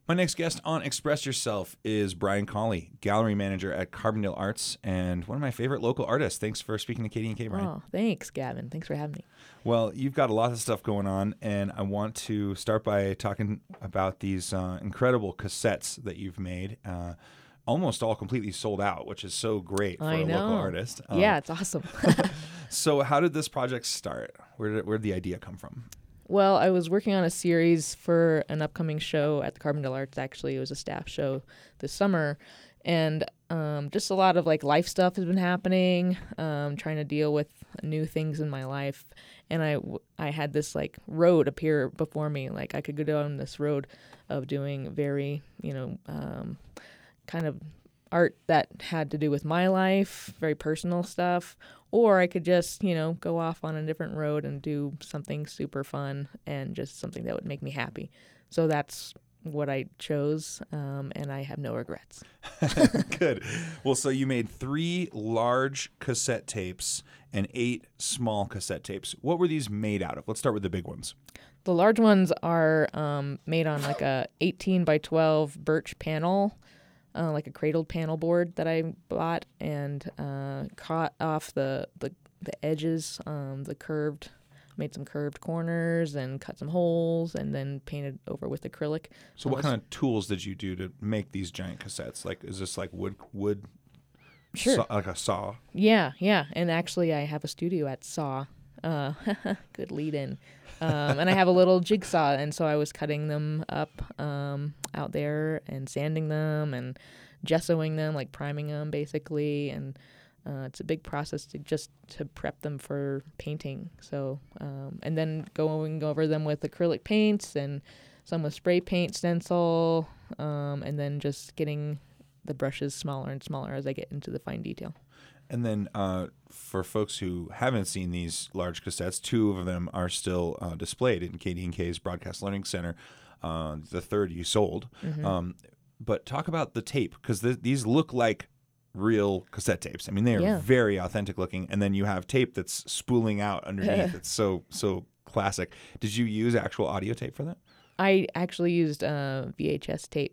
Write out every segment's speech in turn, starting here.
My next guest on Express Yourself is Brian Colley, gallery manager at Carbondale Arts and one of my favorite local artists. Thanks for speaking to Katie and K, Brian. Oh, thanks, Gavin. Thanks for having me. Well, you've got a lot of stuff going on, and I want to start by talking about these incredible cassettes that you've made. Almost all completely sold out, which is so great for a local artist. Yeah, it's awesome. So how did this project start? Where did the idea come from? Well, I was working on a series for an upcoming show at the Carbondale Arts. Actually, it was a staff show this summer. And just a lot of like life stuff has been happening, trying to deal with new things in my life. And I had this like road appear before me. Like I could go down this road of doing very, kind of art that had to do with my life, very personal stuff. Or I could just, go off on a different road and do something super fun and just something that would make me happy. So that's what I chose, and I have no regrets. Good. Well, so you made 3 large cassette tapes and 8 small cassette tapes. What were these made out of? Let's start with the big ones. The large ones are made on like a 18 by 12 birch panel, like a cradled panel board that I bought, and cut off the edges, made some curved corners and cut some holes, and then painted over with acrylic. So what kind of tools did you do to make these giant cassettes? Like, is this like wood? Sure. Like a saw? Yeah. And actually I have a studio at Saw. Good lead in. And I have a little jigsaw, and so I was cutting them up out there and sanding them and gessoing them, like priming them basically. And it's a big process to prep them for painting. So and then going over them with acrylic paints and some with spray paint stencil, and then just getting the brushes smaller and smaller as I get into the fine detail. And then for folks who haven't seen these large cassettes, 2 of them are still displayed in Katie and K's Broadcast Learning Center. The third you sold. Mm-hmm. But talk about the tape, because these look like real cassette tapes. I mean, they are very authentic looking. And then you have tape that's spooling out underneath. It's so classic. Did you use actual audio tape for that? I actually used VHS tape.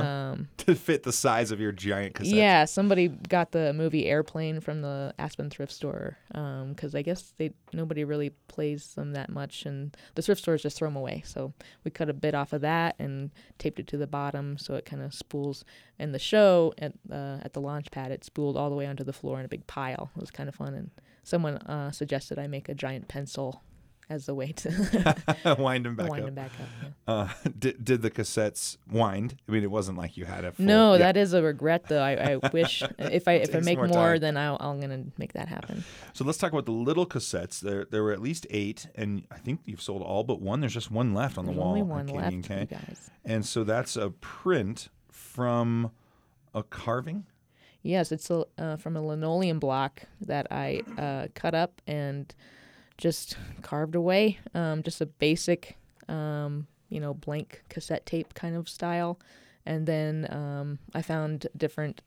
To fit the size of your giant cassette. Yeah, somebody got the movie Airplane from the Aspen thrift store, because I guess nobody really plays them that much, and the thrift stores just throw them away. So we cut a bit off of that and taped it to the bottom so it kind of spools. And the show at the launch pad, it spooled all the way onto the floor in a big pile. It was kind of fun, and someone suggested I make a giant pencil as a way to wind them back up. Yeah. Did the cassettes wind? I mean, it wasn't like you had a full... No, that is a regret, though. I wish if I make more, then I'm gonna make that happen. So let's talk about the little cassettes. There were at least 8, and I think you've sold all but 1. There's just 1 left on the wall. Only 1 left, you guys. And so that's a print from a carving? Yes, it's from a linoleum block that I cut up and just carved away, just a basic, blank cassette tape kind of style. And then I found different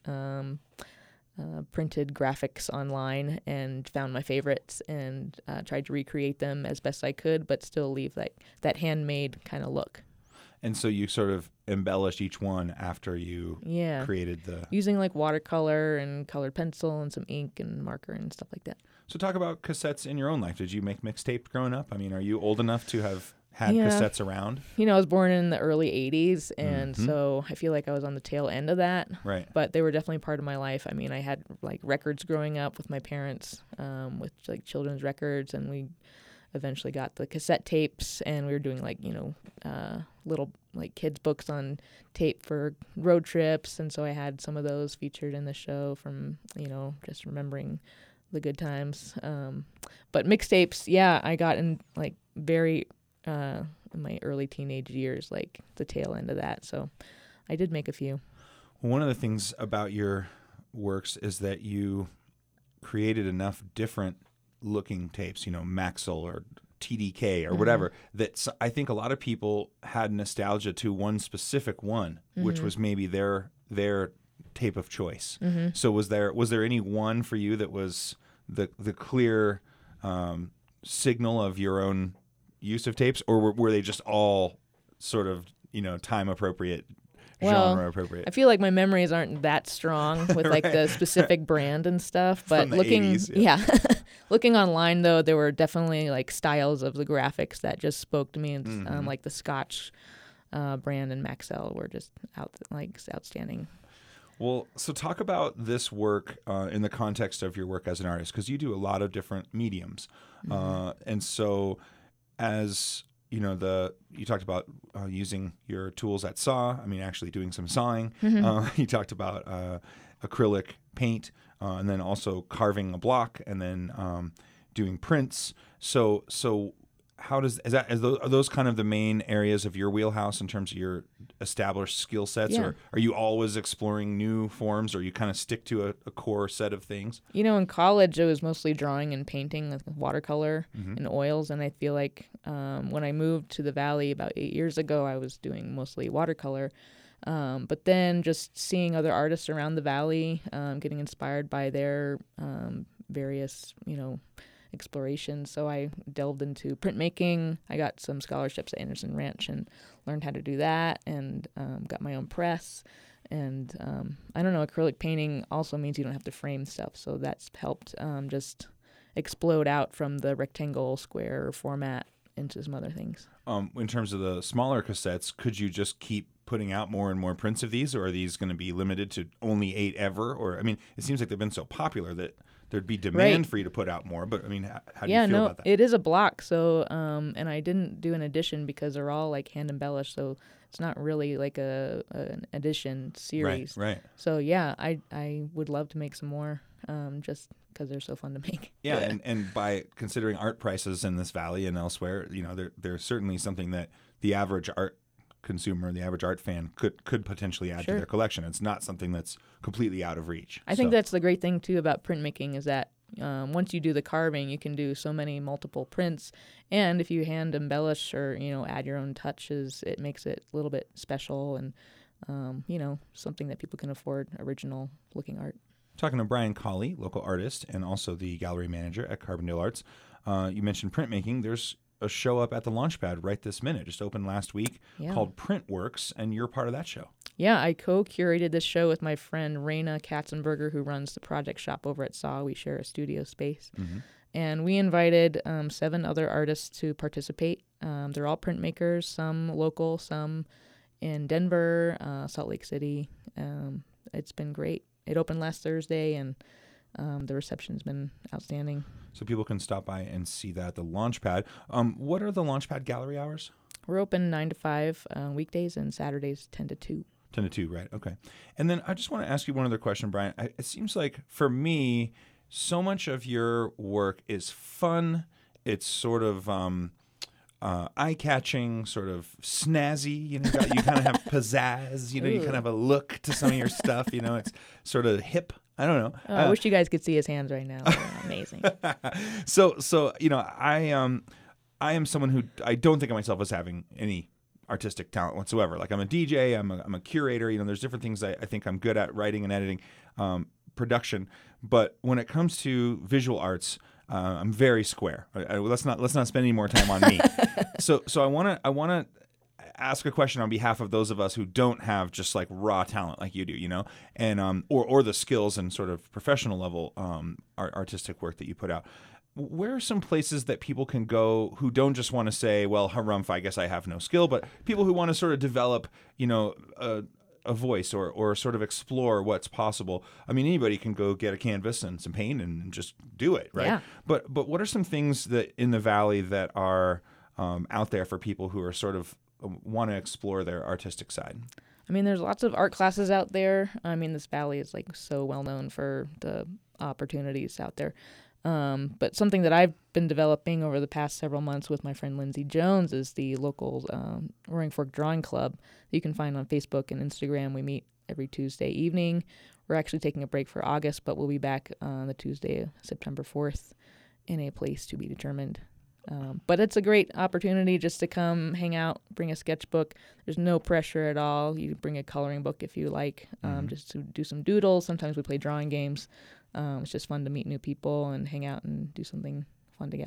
printed graphics online and found my favorites and tried to recreate them as best I could, but still leave that handmade kind of look. And so you sort of embellished each one after you created the... Using like watercolor and colored pencil and some ink and marker and stuff like that. So talk about cassettes in your own life. Did you make mixtape growing up? I mean, are you old enough to have had cassettes around? I was born in the early 80s, and so I feel like I was on the tail end of that. Right. But they were definitely part of my life. I mean, I had like records growing up with my parents, with like children's records, and we eventually got the cassette tapes, and we were doing like, little like kids books on tape for road trips. And so I had some of those featured in the show from, just remembering the good times. But mixtapes, I got in like very, in my early teenage years, like the tail end of that. So I did make a few. One of the things about your works is that you created enough different looking tapes, Maxell or TDK or whatever, that I think a lot of people had nostalgia to one specific one, which was maybe their tape of choice. So was there any one for you that was the clear signal of your own use of tapes, or were they just all sort of time appropriate? genre appropriate. I feel like my memories aren't that strong with like the specific brand and stuff, but From the looking 80s, yeah. looking online though, there were definitely like styles of the graphics that just spoke to me, and Mm-hmm. like the Scotch brand and Maxell were just outstanding. Well, so talk about this work in the context of your work as an artist, because you do a lot of different mediums, and so as you know, you talked about using your tools at SAW. I mean, actually doing some sawing. You talked about acrylic paint, and then also carving a block, and then doing prints. So how are those kind of the main areas of your wheelhouse in terms of your established skill sets, Yeah. or are you always exploring new forms, or you kind of stick to a core set of things? You know, in college, it was mostly drawing and painting with watercolor and oils. And I feel like when I moved to the Valley about 8 years ago, I was doing mostly watercolor. But then just seeing other artists around the Valley, getting inspired by their various, explorations. So I delved into printmaking. I got some scholarships at Anderson Ranch and learned how to do that, and got my own press. And I don't know, acrylic painting also means you don't have to frame stuff. So that's helped just explode out from the rectangle, square format into some other things. In terms of the smaller cassettes, could you just keep putting out more and more prints of these, or are these going to be limited to only 8 ever? Or, I mean, it seems like they've been so popular that there'd be demand for you to put out more. But, I mean, how do you feel about that? It is a block. So, and I didn't do an edition because they're all like hand embellished. So it's not really like an edition series. Right. So yeah, I would love to make some more, just because they're so fun to make. Yeah, and by considering art prices in this valley and elsewhere, there's certainly something that the average art consumer, the average art fan could potentially add to their collection. It's not something that's completely out of reach. I think that's the great thing too about printmaking, is that once you do the carving, you can do so many multiple prints, and if you hand embellish or add your own touches, it makes it a little bit special and something that people can afford, original looking art. Talking to Brian Colley, local artist and also the gallery manager at Carbondale Arts. You mentioned printmaking. There's a show up at the Launchpad right this minute, just opened last week, called Printworks, and you're part of that show. Yeah, I co-curated this show with my friend Raina Katzenberger, who runs the project shop over at SAW. We share a studio space. And we invited 7 other artists to participate. They're all printmakers, some local, some in Denver, Salt Lake City. It's been great. It opened last Thursday, and the reception's been outstanding. So people can stop by and see that at the Launchpad. What are the Launchpad gallery hours? We're open 9 to 5 weekdays, and Saturdays 10 to 2. 10 to 2, right. Okay. And then I just want to ask you one other question, Brian. It seems like, for me, so much of your work is fun. It's sort of eye-catching, sort of snazzy. You kind of have pizzazz. You kind of have a look to some of your stuff. It's sort of hip. I don't know. I wish you guys could see his hands right now. They're amazing. So I am someone who I don't think of myself as having any artistic talent whatsoever. Like, I'm a DJ, I'm a curator. There's different things I think I'm good at, writing and editing, production. But when it comes to visual arts, I'm very square. Let's not spend any more time on me. So I want to ask a question on behalf of those of us who don't have just like raw talent like you do, and or the skills and sort of professional level artistic work that you put out. Where are some places that people can go who don't just want to say, well, harumph, I guess I have no skill, but people who want to sort of develop, a voice or sort of explore what's possible? I mean, anybody can go get a canvas and some paint and just do it, right? Yeah. But what are some things that in the Valley that are out there for people who are sort of want to explore their artistic side? I mean, there's lots of art classes out there. I mean, this valley is like so well known for the opportunities out there. But something that I've been developing over the past several months with my friend Lindsay Jones is the local Roaring Fork Drawing Club that you can find on Facebook and Instagram. We meet every Tuesday evening. We're actually taking a break for August, but we'll be back on the Tuesday, September 4th, in a place to be determined. But it's a great opportunity just to come hang out, bring a sketchbook. There's no pressure at all. You bring a coloring book if you like, just to do some doodles. Sometimes we play drawing games. It's just fun to meet new people and hang out and do something fun together.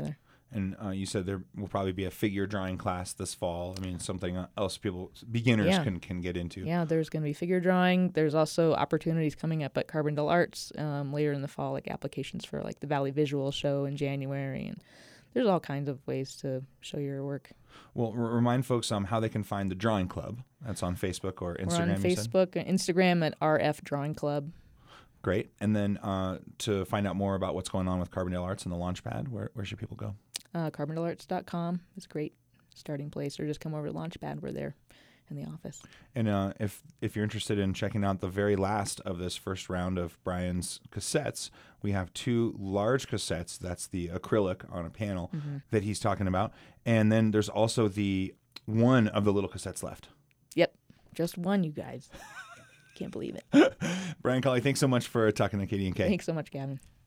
And you said there will probably be a figure drawing class this fall. I mean, something else beginners Yeah. can get into. Yeah, there's going to be figure drawing. There's also opportunities coming up at Carbondale Arts later in the fall, like applications for like the Valley Visual Show in January, and there's all kinds of ways to show your work. Well, remind folks how they can find the Drawing Club. That's on Facebook or Instagram. We're on you said? Facebook and Instagram at RF Drawing Club. Great. And then to find out more about what's going on with Carbondale Arts and the Launchpad, where should people go? CarbondaleArts.com is a great starting place, or just come over to Launchpad. We're there in the office. And if you're interested in checking out the very last of this first round of Brian's cassettes, we have 2 large cassettes. That's the acrylic on a panel that he's talking about. And then there's also the one of the little cassettes left. Yep, just one, you guys. Can't believe it. Brian Colley, thanks so much for talking to KD&K. Thanks so much, Gavin.